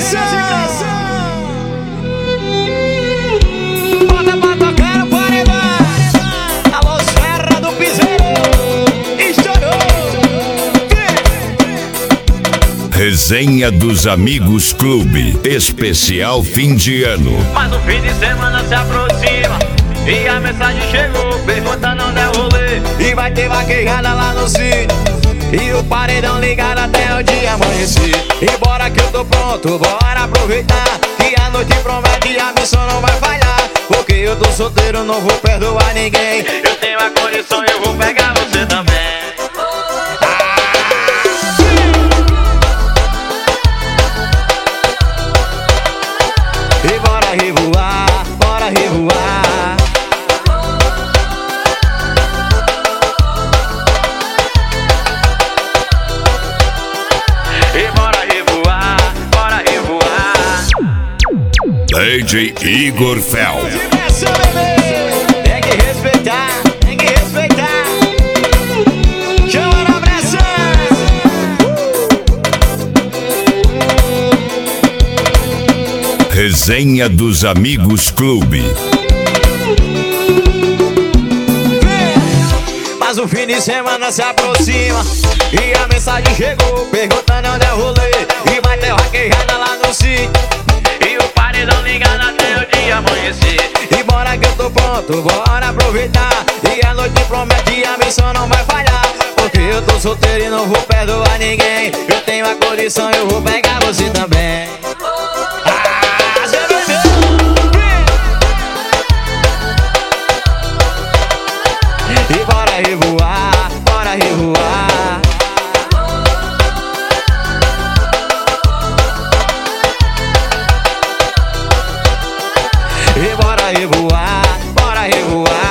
Bota pra tocar no paredão. Alô, Serra do Piseiro. Estourou. Resenha dos Amigos Clube, especial fim de ano. Mas o fim de semana se aproxima e a mensagem chegou perguntando onde é o rolê. E vai ter vaquejada lá no sítio e o paredão ligado até o dia amanhecer. E bora que eu tô pronto, bora aproveitar que a noite promete e a missão não vai falhar. Porque eu tô solteiro, não vou perdoar ninguém. Eu tenho a condição, eu vou pegar você também. E bora revoar, bora revoar. E bora revoar, bora revoar. DJ Igor Fel. Diversão, bebê. Tem que respeitar, tem que respeitar. Chama na pressão. Resenha dos Amigos Clube. Mas o fim de semana se aproxima e a mensagem chegou perguntando onde é o rolê. E vai ter vaquejada lá no sítio E o paredão ligado até o dia amanhecer. e bora que eu tô pronto, bora aproveitar. E a noite promete e a missão não vai falhar. Porque eu tô solteiro e não vou perdoar ninguém. Eu tenho a condição, eu vou pegar você também. Cê vai ver. E bora revoar, bora revoar. E bora revoar, bora revoar.